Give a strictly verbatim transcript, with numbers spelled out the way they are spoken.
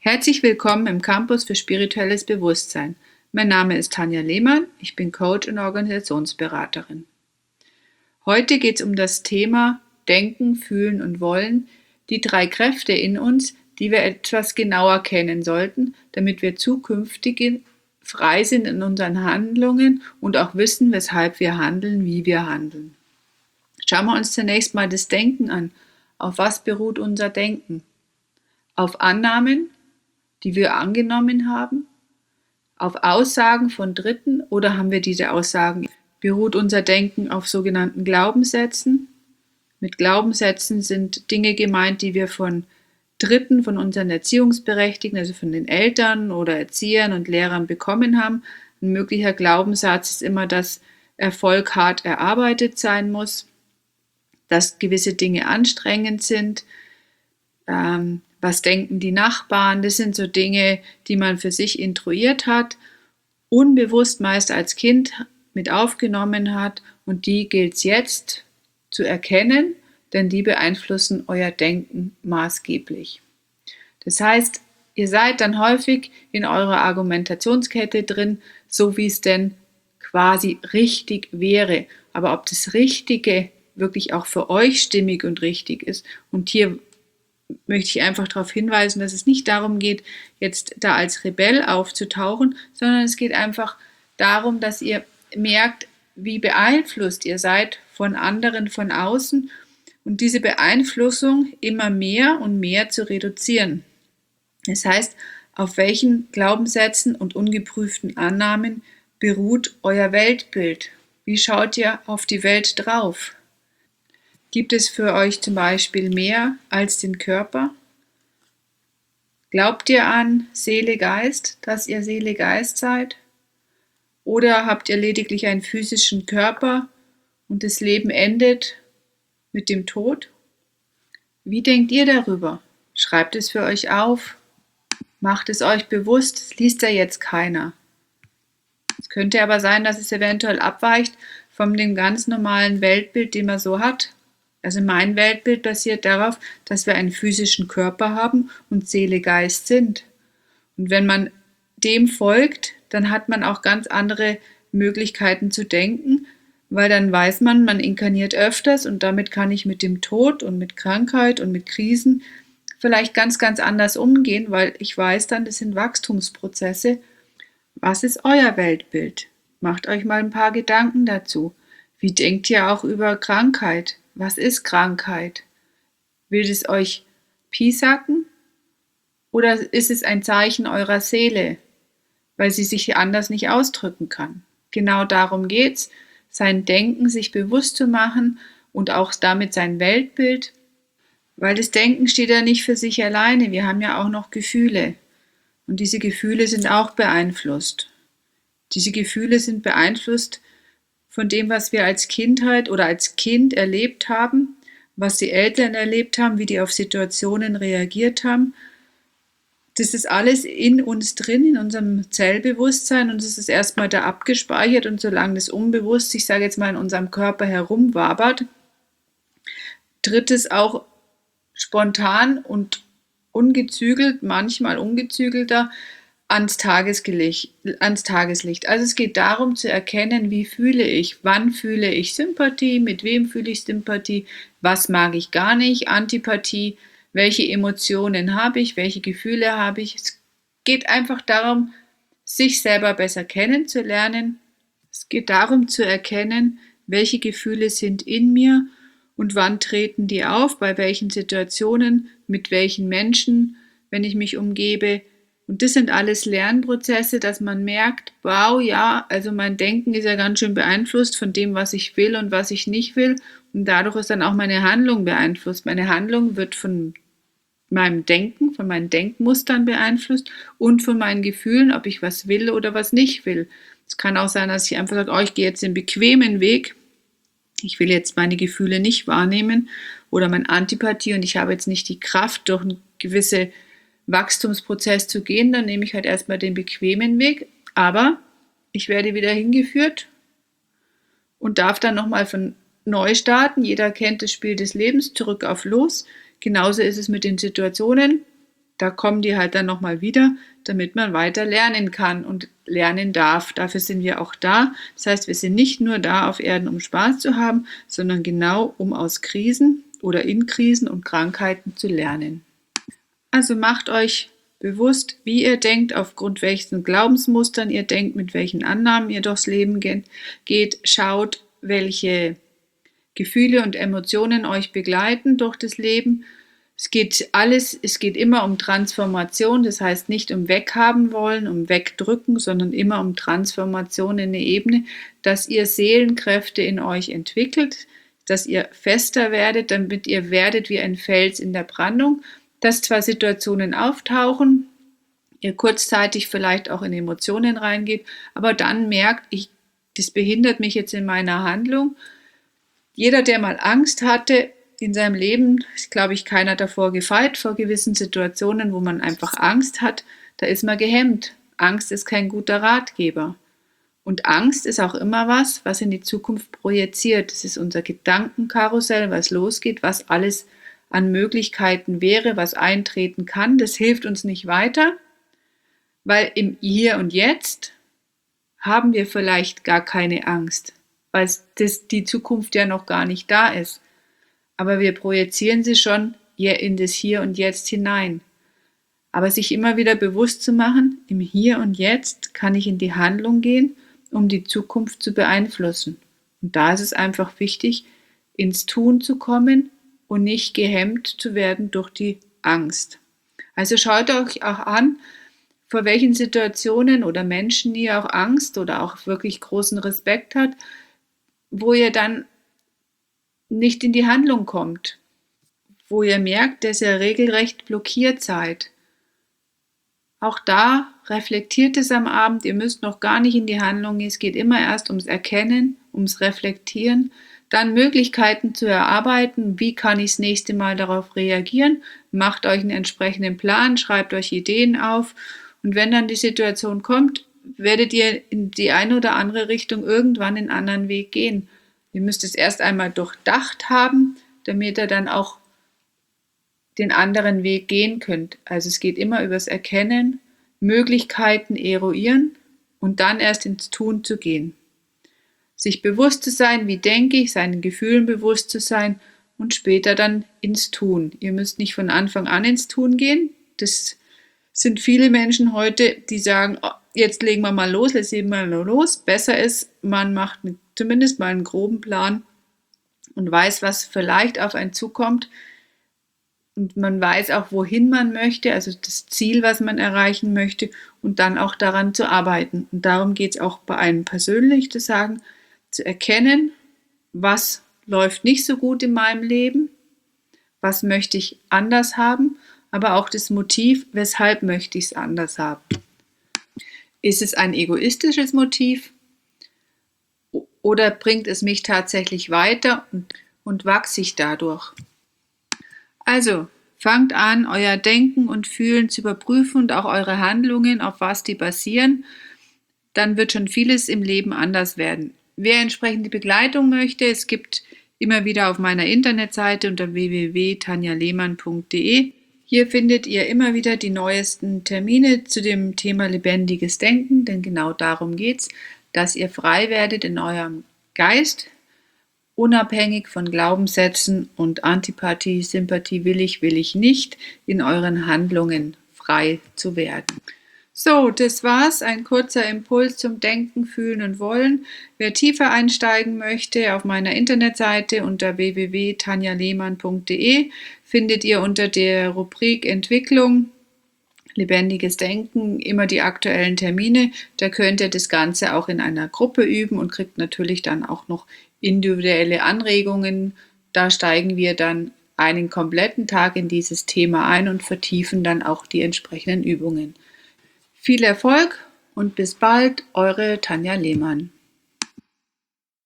Herzlich willkommen im Campus für spirituelles Bewusstsein. Mein Name ist Tanja Lehmann, ich bin Coach und Organisationsberaterin. Heute geht es um das Thema Denken, Fühlen und Wollen, die drei Kräfte in uns, die wir etwas genauer kennen sollten, damit wir zukünftig frei sind in unseren Handlungen und auch wissen, weshalb wir handeln, wie wir handeln. Schauen wir uns zunächst mal das Denken an. Auf was beruht unser Denken? Auf Annahmen, die wir angenommen haben, auf Aussagen von Dritten oder haben wir diese Aussagen? Beruht unser Denken auf sogenannten Glaubenssätzen? Mit Glaubenssätzen sind Dinge gemeint, die wir von Dritten, von unseren Erziehungsberechtigten, also von den Eltern oder Erziehern und Lehrern bekommen haben. Ein möglicher Glaubenssatz ist immer, dass Erfolg hart erarbeitet sein muss, dass gewisse Dinge anstrengend sind. Ähm, was denken die Nachbarn? Das sind so Dinge, die man für sich intruiert hat, unbewusst meist als Kind mit aufgenommen hat, und die gilt es jetzt zu erkennen, denn die beeinflussen euer Denken maßgeblich. Das heißt, ihr seid dann häufig in eurer Argumentationskette drin, so wie es denn quasi richtig wäre. Aber ob das Richtige wirklich auch für euch stimmig und richtig ist, und hier möchte ich einfach darauf hinweisen, dass es nicht darum geht, jetzt da als Rebell aufzutauchen, sondern es geht einfach darum, dass ihr merkt, wie beeinflusst ihr seid von anderen von außen und diese Beeinflussung immer mehr und mehr zu reduzieren. Das heißt, auf welchen Glaubenssätzen und ungeprüften Annahmen beruht euer Weltbild? Wie schaut ihr auf die Welt drauf? Gibt es für euch zum Beispiel mehr als den Körper? Glaubt ihr an Seele, Geist, dass ihr Seele, Geist seid? Oder habt ihr lediglich einen physischen Körper und das Leben endet mit dem Tod? Wie denkt ihr darüber? Schreibt es für euch auf. Macht es euch bewusst. Das liest ja jetzt keiner. Es könnte aber sein, dass es eventuell abweicht von dem ganz normalen Weltbild, den man so hat. Also mein Weltbild basiert darauf, dass wir einen physischen Körper haben und Seele, Geist sind. Und wenn man dem folgt, dann hat man auch ganz andere Möglichkeiten zu denken, weil dann weiß man, man inkarniert öfters und damit kann ich mit dem Tod und mit Krankheit und mit Krisen vielleicht ganz, ganz anders umgehen, weil ich weiß dann, das sind Wachstumsprozesse. Was ist euer Weltbild? Macht euch mal ein paar Gedanken dazu. Wie denkt ihr auch über Krankheit? Was ist Krankheit? Will es euch piesacken? Oder ist es ein Zeichen eurer Seele, weil sie sich anders nicht ausdrücken kann? Genau darum geht's, sein Denken sich bewusst zu machen und auch damit sein Weltbild, weil das Denken steht ja nicht für sich alleine. Wir haben ja auch noch Gefühle und diese Gefühle sind auch beeinflusst. Diese Gefühle sind beeinflusst von dem, was wir als Kindheit oder als Kind erlebt haben, was die Eltern erlebt haben, wie die auf Situationen reagiert haben. Das ist alles in uns drin, in unserem Zellbewusstsein, und es ist erstmal da abgespeichert, und solange das unbewusst, ich sage jetzt mal, in unserem Körper herumwabert, tritt es auch spontan und ungezügelt, manchmal ungezügelter, ans Tageslicht, ans Tageslicht. Also es geht darum zu erkennen, wie fühle ich, wann fühle ich Sympathie, mit wem fühle ich Sympathie, was mag ich gar nicht, Antipathie, welche Emotionen habe ich, welche Gefühle habe ich. Es geht einfach darum, sich selber besser kennenzulernen. Es geht darum zu erkennen, welche Gefühle sind in mir und wann treten die auf, bei welchen Situationen, mit welchen Menschen, wenn ich mich umgebe. Und das sind alles Lernprozesse, dass man merkt, wow, ja, also mein Denken ist ja ganz schön beeinflusst von dem, was ich will und was ich nicht will. Und dadurch ist dann auch meine Handlung beeinflusst. Meine Handlung wird von meinem Denken, von meinen Denkmustern beeinflusst und von meinen Gefühlen, ob ich was will oder was nicht will. Es kann auch sein, dass ich einfach sage, oh, ich gehe jetzt den bequemen Weg. Ich will jetzt meine Gefühle nicht wahrnehmen oder meine Antipathie und ich habe jetzt nicht die Kraft, durch eine gewisse Wachstumsprozess zu gehen, dann nehme ich halt erstmal den bequemen Weg, aber ich werde wieder hingeführt und darf dann nochmal von neu starten. Jeder kennt das Spiel des Lebens, zurück auf los. Genauso ist es mit den Situationen. Da kommen die halt dann nochmal wieder, damit man weiter lernen kann und lernen darf. Dafür sind wir auch da. Das heißt, wir sind nicht nur da auf Erden, um Spaß zu haben, sondern genau, um aus Krisen oder in Krisen und Krankheiten zu lernen. Also macht euch bewusst, wie ihr denkt, aufgrund welchen Glaubensmustern ihr denkt, mit welchen Annahmen ihr durchs Leben geht. Schaut, welche Gefühle und Emotionen euch begleiten durch das Leben. Es geht alles, es geht immer um Transformation, das heißt nicht um weghaben wollen, um wegdrücken, sondern immer um Transformation in eine Ebene, dass ihr Seelenkräfte in euch entwickelt, dass ihr fester werdet, damit ihr werdet wie ein Fels in der Brandung, dass zwar Situationen auftauchen, ihr kurzzeitig vielleicht auch in Emotionen reingeht, aber dann merkt, ich, das behindert mich jetzt in meiner Handlung. Jeder, der mal Angst hatte in seinem Leben, ist, glaube ich, keiner davor gefeit, vor gewissen Situationen, wo man einfach Angst hat, da ist man gehemmt. Angst ist kein guter Ratgeber. Und Angst ist auch immer was, was in die Zukunft projiziert. Das ist unser Gedankenkarussell, was losgeht, was alles an Möglichkeiten wäre, was eintreten kann. Das hilft uns nicht weiter, weil im Hier und Jetzt haben wir vielleicht gar keine Angst, weil das, die Zukunft ja noch gar nicht da ist. Aber wir projizieren sie schon in das Hier und Jetzt hinein. Aber sich immer wieder bewusst zu machen, im Hier und Jetzt kann ich in die Handlung gehen, um die Zukunft zu beeinflussen. Und da ist es einfach wichtig, ins Tun zu kommen und nicht gehemmt zu werden durch die Angst. Also schaut euch auch an, vor welchen Situationen oder Menschen ihr auch Angst oder auch wirklich großen Respekt habt, wo ihr dann nicht in die Handlung kommt, wo ihr merkt, dass ihr regelrecht blockiert seid. Auch da reflektiert es am Abend, ihr müsst noch gar nicht in die Handlung gehen, es geht immer erst ums Erkennen, ums Reflektieren, dann Möglichkeiten zu erarbeiten, wie kann ich das nächste Mal darauf reagieren, macht euch einen entsprechenden Plan, schreibt euch Ideen auf und wenn dann die Situation kommt, werdet ihr in die eine oder andere Richtung irgendwann einen anderen Weg gehen. Ihr müsst es erst einmal durchdacht haben, damit ihr dann auch den anderen Weg gehen könnt. Also es geht immer übers Erkennen, Möglichkeiten eruieren und dann erst ins Tun zu gehen. Sich bewusst zu sein, wie denke ich, seinen Gefühlen bewusst zu sein und später dann ins Tun. Ihr müsst nicht von Anfang an ins Tun gehen. Das sind viele Menschen heute, die sagen, oh, jetzt legen wir mal los, jetzt legen wir mal los. Besser ist, man macht zumindest mal einen groben Plan und weiß, was vielleicht auf einen zukommt. Und man weiß auch, wohin man möchte, also das Ziel, was man erreichen möchte und dann auch daran zu arbeiten. Und darum geht es auch bei einem persönlich, zu sagen, zu erkennen, was läuft nicht so gut in meinem Leben, was möchte ich anders haben, aber auch das Motiv, weshalb möchte ich es anders haben. Ist es ein egoistisches Motiv oder bringt es mich tatsächlich weiter und, und wachse ich dadurch? Also, fangt an, euer Denken und Fühlen zu überprüfen und auch eure Handlungen, auf was die basieren. Dann wird schon vieles im Leben anders werden. Wer entsprechende Begleitung möchte, es gibt immer wieder auf meiner Internetseite unter w w w punkt tanja lehmann punkt d e. Hier findet ihr immer wieder die neuesten Termine zu dem Thema lebendiges Denken, denn genau darum geht es, dass ihr frei werdet in eurem Geist, unabhängig von Glaubenssätzen und Antipathie, Sympathie, will ich, will ich nicht, in euren Handlungen frei zu werden. So, das war's, ein kurzer Impuls zum Denken, Fühlen und Wollen. Wer tiefer einsteigen möchte, auf meiner Internetseite unter w w w punkt tanja lehmann punkt d e findet ihr unter der Rubrik Entwicklung, lebendiges Denken, immer die aktuellen Termine. Da könnt ihr das Ganze auch in einer Gruppe üben und kriegt natürlich dann auch noch individuelle Anregungen. Da steigen wir dann einen kompletten Tag in dieses Thema ein und vertiefen dann auch die entsprechenden Übungen. Viel Erfolg und bis bald, eure Tanja Lehmann.